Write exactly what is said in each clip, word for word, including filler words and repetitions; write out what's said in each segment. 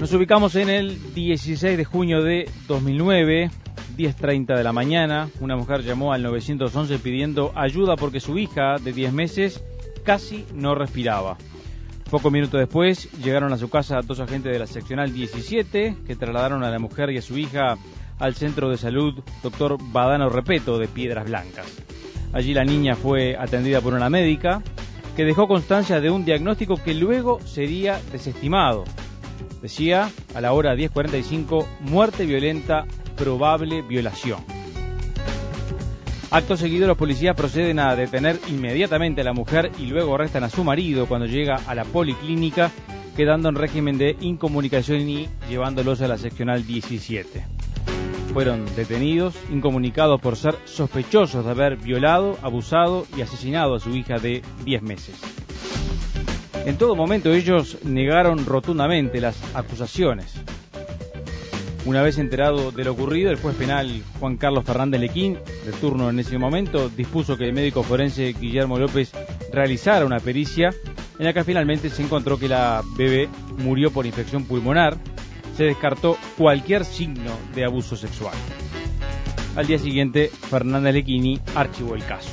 Nos ubicamos en el dieciséis de junio de dos mil nueve, diez treinta de la mañana. Una mujer llamó al nueve once pidiendo ayuda porque su hija de diez meses casi no respiraba. Pocos minutos después llegaron a su casa dos agentes de la seccional diecisiete que trasladaron a la mujer y a su hija al centro de salud doctor Badano Repeto de Piedras Blancas. Allí la niña fue atendida por una médica que dejó constancia de un diagnóstico que luego sería desestimado. Decía, a la hora diez cuarenta y cinco, muerte violenta, probable violación. Acto seguido, los policías proceden a detener inmediatamente a la mujer y luego arrestan a su marido cuando llega a la policlínica, quedando en régimen de incomunicación y llevándolos a la seccional diecisiete. Fueron detenidos, incomunicados por ser sospechosos de haber violado, abusado y asesinado a su hija de diez meses. En todo momento ellos negaron rotundamente las acusaciones. Una vez enterado de lo ocurrido, el juez penal Juan Carlos Fernández Lequín, de turno en ese momento, dispuso que el médico forense Guillermo López realizara una pericia en la que finalmente se encontró que la bebé murió por infección pulmonar. Se descartó cualquier signo de abuso sexual. Al día siguiente, Fernández Lequini archivó el caso.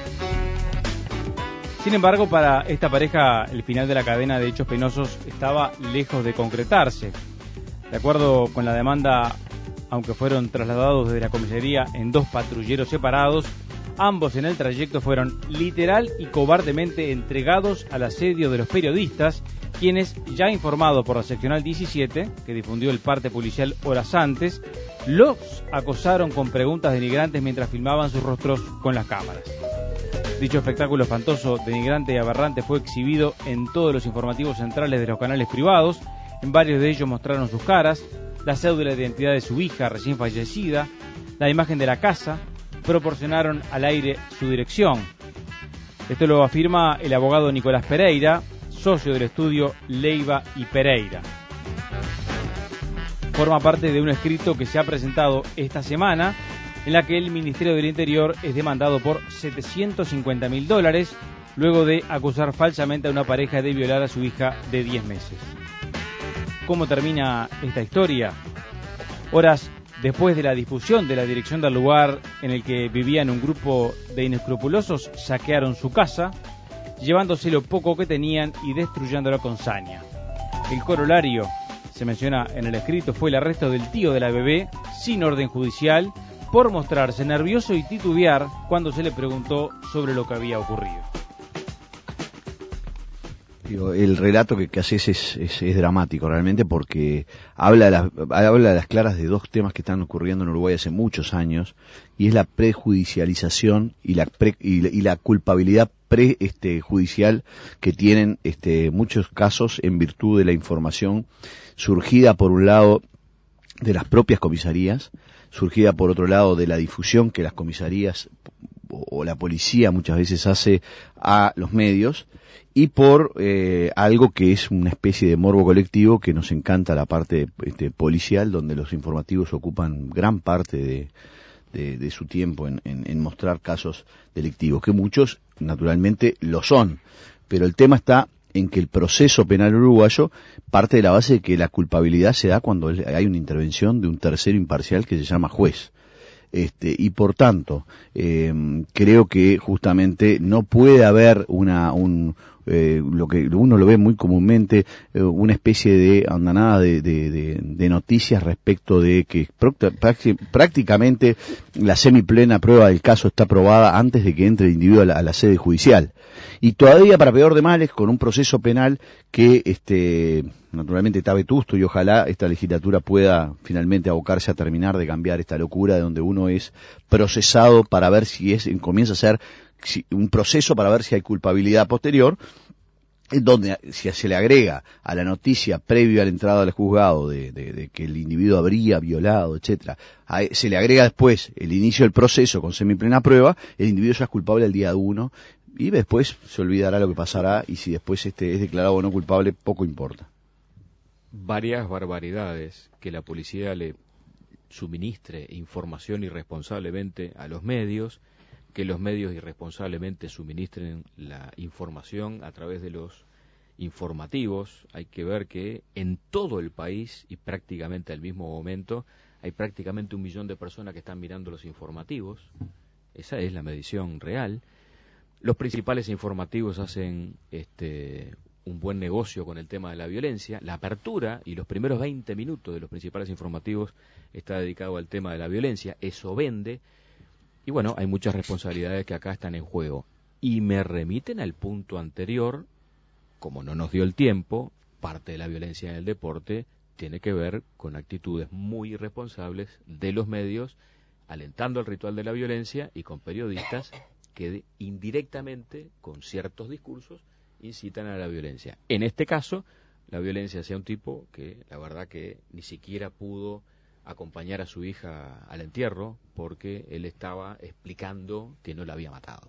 Sin embargo, para esta pareja, el final de la cadena de hechos penosos estaba lejos de concretarse. De acuerdo con la demanda, aunque fueron trasladados desde la comisaría en dos patrulleros separados, ambos en el trayecto fueron literal y cobardemente entregados al asedio de los periodistas, quienes, ya informados por la seccional diecisiete, que difundió el parte policial horas antes, los acosaron con preguntas denigrantes mientras filmaban sus rostros con las cámaras. Dicho espectáculo espantoso, denigrante y aberrante fue exhibido en todos los informativos centrales de los canales privados. En varios de ellos mostraron sus caras, la cédula de identidad de su hija recién fallecida, la imagen de la casa, proporcionaron al aire su dirección. Esto lo afirma el abogado Nicolás Pereira, socio del estudio Leiva y Pereira. Forma parte de un escrito que se ha presentado esta semana, en la que el Ministerio del Interior es demandado por setecientos cincuenta mil dólares, luego de acusar falsamente a una pareja de violar a su hija de diez meses. ¿Cómo termina esta historia? Horas después de la difusión de la dirección del lugar en el que vivían un grupo de inescrupulosos, saquearon su casa, llevándose lo poco que tenían y destruyéndola con saña. El corolario, se menciona en el escrito, fue el arresto del tío de la bebé, sin orden judicial, por mostrarse nervioso y titubear cuando se le preguntó sobre lo que había ocurrido. El relato que, que haces es, es, es dramático realmente, porque habla de, las, habla de las claras de dos temas que están ocurriendo en Uruguay hace muchos años, y es la prejudicialización y la, pre, y, y la culpabilidad pre este, judicial que tienen este, muchos casos en virtud de la información surgida por un lado de las propias comisarías, surgida por otro lado de la difusión que las comisarías o, o la policía muchas veces hace a los medios, y por eh, algo que es una especie de morbo colectivo que nos encanta, la parte este, policial, donde los informativos ocupan gran parte de, de, de su tiempo en, en, en mostrar casos delictivos, que muchos naturalmente lo son, pero el tema está en que el proceso penal uruguayo parte de la base de que la culpabilidad se da cuando hay una intervención de un tercero imparcial que se llama juez. Este, y por tanto, eh, creo que justamente no puede haber una, un, eh, lo que uno lo ve muy comúnmente, eh, una especie de andanada de, de, de, de noticias respecto de que prácticamente la semiplena prueba del caso está aprobada antes de que entre el individuo a la, a la sede judicial. Y todavía, para peor de males, con un proceso penal que, este, naturalmente está vetusto, y ojalá esta legislatura pueda finalmente abocarse a terminar de cambiar esta locura de donde uno es procesado para ver si es, comienza a ser si, un proceso para ver si hay culpabilidad posterior, en donde si se le agrega a la noticia previa a la entrada al juzgado de, de, de que el individuo habría violado, etcétera, a, se le agrega después el inicio del proceso con semiplena prueba, el individuo ya es culpable al día uno, y después se olvidará lo que pasará, y si después este es declarado o no culpable, poco importa. Varias barbaridades que la policía le suministre información irresponsablemente a los medios, que los medios irresponsablemente suministren la información a través de los informativos. Hay que ver que en todo el país y prácticamente al mismo momento hay prácticamente un millón de personas que están mirando los informativos. Esa es la medición real. Los principales informativos hacen este, un buen negocio con el tema de la violencia. La apertura y los primeros veinte minutos de los principales informativos está dedicado al tema de la violencia. Eso vende. Y bueno, hay muchas responsabilidades que acá están en juego. Y me remiten al punto anterior, como no nos dio el tiempo, parte de la violencia en el deporte tiene que ver con actitudes muy irresponsables de los medios, alentando el ritual de la violencia y con periodistas que indirectamente, con ciertos discursos, incitan a la violencia. En este caso, la violencia hacia un tipo que la verdad que ni siquiera pudo acompañar a su hija al entierro porque él estaba explicando que no la había matado.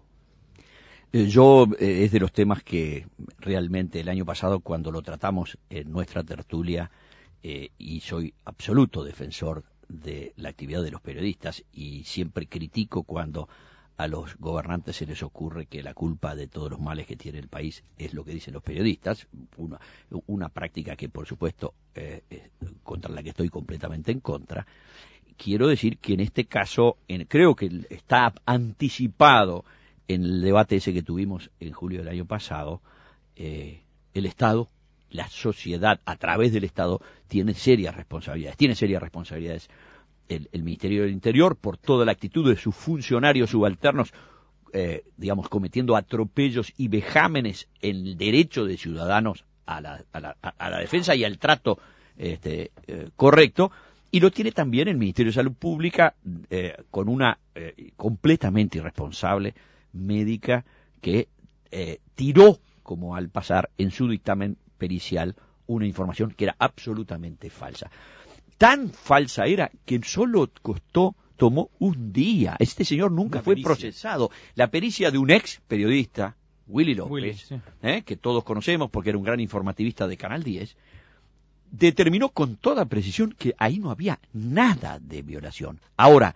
Yo eh, es de los temas que realmente el año pasado cuando lo tratamos en nuestra tertulia, eh, y soy absoluto defensor de la actividad de los periodistas y siempre critico cuando a los gobernantes se les ocurre que la culpa de todos los males que tiene el país es lo que dicen los periodistas, una, una práctica que por supuesto eh, eh, contra la que estoy completamente en contra. Quiero decir que en este caso en, creo que está anticipado en el debate ese que tuvimos en julio del año pasado, eh, el Estado, la sociedad, a través del Estado, tiene serias responsabilidades. Tiene serias responsabilidades el, el Ministerio del Interior por toda la actitud de sus funcionarios subalternos, eh, digamos, cometiendo atropellos y vejámenes en el derecho de ciudadanos a la, a la, a la defensa y al trato este, eh, correcto. Y lo tiene también el Ministerio de Salud Pública eh, con una eh, completamente irresponsable médica que eh, tiró, como al pasar en su dictamen pericial, una información que era absolutamente falsa. Tan falsa era que solo costó, tomó un día. Este señor nunca Una fue pericia. procesado. La pericia de un ex periodista, Willy López, Willy, sí. eh, que todos conocemos porque era un gran informativista de Canal diez, determinó con toda precisión que ahí no había nada de violación. Ahora,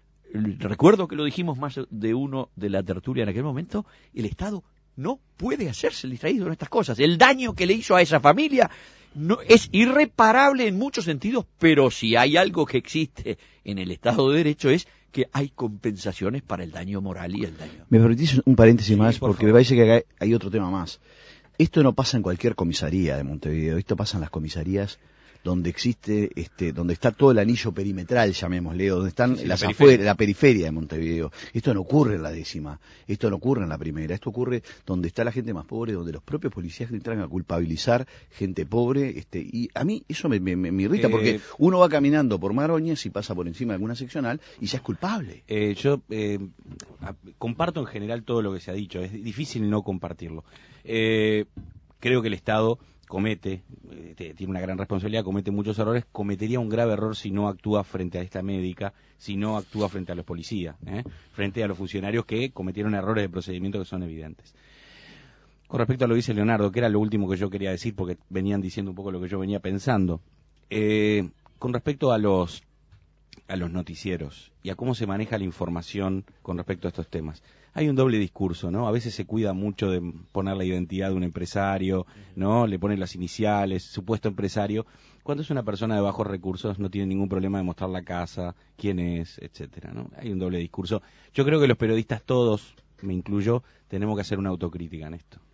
recuerdo que lo dijimos más de uno de la tertulia en aquel momento, el Estado no puede hacerse el distraído en estas cosas. El daño que le hizo a esa familia no, es irreparable en muchos sentidos, pero si hay algo que existe en el Estado de Derecho es que hay compensaciones para el daño moral y el daño. Me permitís un paréntesis Sí, más, por porque favor. me parece que acá hay otro tema más. Esto no pasa en cualquier comisaría de Montevideo, esto pasa en las comisarías donde existe, este, donde está todo el anillo perimetral, llamémosle, donde están Sí, sí, las la periferia. afuera, la periferia de Montevideo. Esto no ocurre en la décima, esto no ocurre en la primera, esto ocurre donde está la gente más pobre, donde los propios policías entran a culpabilizar gente pobre, este, y a mí eso me, me, me irrita, Eh, porque uno va caminando por Maroñas y pasa por encima de alguna seccional y ya es culpable. Eh, yo eh, a- comparto en general todo lo que se ha dicho, es difícil no compartirlo. Eh, creo que el Estado comete, eh, te- tiene una gran responsabilidad, comete muchos errores, cometería un grave error si no actúa frente a esta médica, si no actúa frente a los policías, ¿eh? frente a los funcionarios que cometieron errores de procedimiento que son evidentes. Con respecto a lo que dice Leonardo, que era lo último que yo quería decir, porque venían diciendo un poco lo que yo venía pensando, eh, con respecto a los a los noticieros y a cómo se maneja la información con respecto a estos temas. Hay un doble discurso, ¿no? A veces se cuida mucho de poner la identidad de un empresario, ¿no? Le ponen las iniciales, supuesto empresario. Cuando es una persona de bajos recursos no tiene ningún problema de mostrar la casa, quién es, etcétera, ¿no? Hay un doble discurso. Yo creo que los periodistas todos, me incluyo, tenemos que hacer una autocrítica en esto.